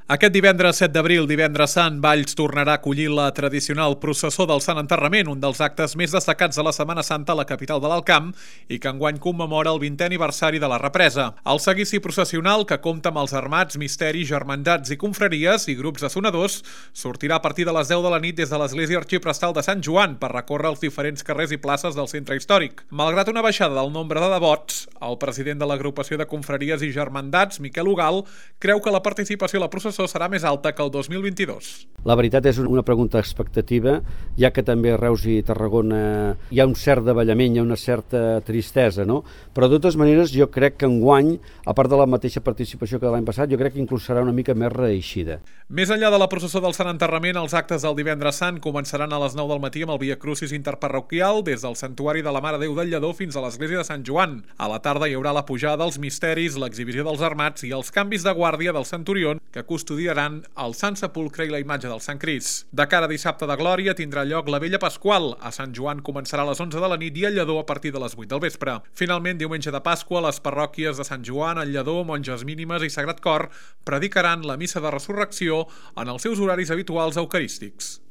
Aquest divendres 7 d'abril, divendres sant, Valls tornarà a acollir la tradicional processó del Sant Enterrament, un dels actes més destacats de la Setmana Santa a la capital de l'Alt Camp i que enguany commemora el 20è aniversari de la represa. El seguici processional, que compta amb els armats, misteris, germandats i confraries i grups de sonadors, sortirà a partir de les 10 de la nit des de l'Església Arxiprestal de Sant Joan per recórrer els diferents carrers i places del centre històric. Malgrat una baixada del nombre de devots, el president de l'agrupació de confraries i germandats, Miquel Ugal, creu que la participació a la processó serà més alta que el 2022. La veritat és una pregunta expectativa, ja que també a Reus i Tarragona hi ha un cert davallament, hi ha una certa tristesa, no? Però de totes maneres jo crec que enguany, a part de la mateixa participació que l'any passat, jo crec que inclús serà una mica més reeixida. Més enllà de la processó del Sant Enterrament, els actes del divendres sant començaran a les 9 del matí amb el Via Crucis interparroquial des del Santuari de la Mare Déu del Lledó fins a l'Església de Sant Joan. A la tarda hi haurà la pujada dels misteris, l'exhibició dels armats i els canvis de guàrdia del Centurion que custodiaran el Sant Sepulcre i la imatge del Sant Crist. De cara a dissabte de Glòria tindrà lloc la Vella Pasqual. A Sant Joan començarà a les 11 de la nit i el Lledó a partir de les 8 del vespre. Finalment, diumenge de Pasqua, les parròquies de Sant Joan, el Lledó, Monges Mínimes i Sagrat Cor predicaran la missa de resurrecció en els seus horaris habituals eucarístics.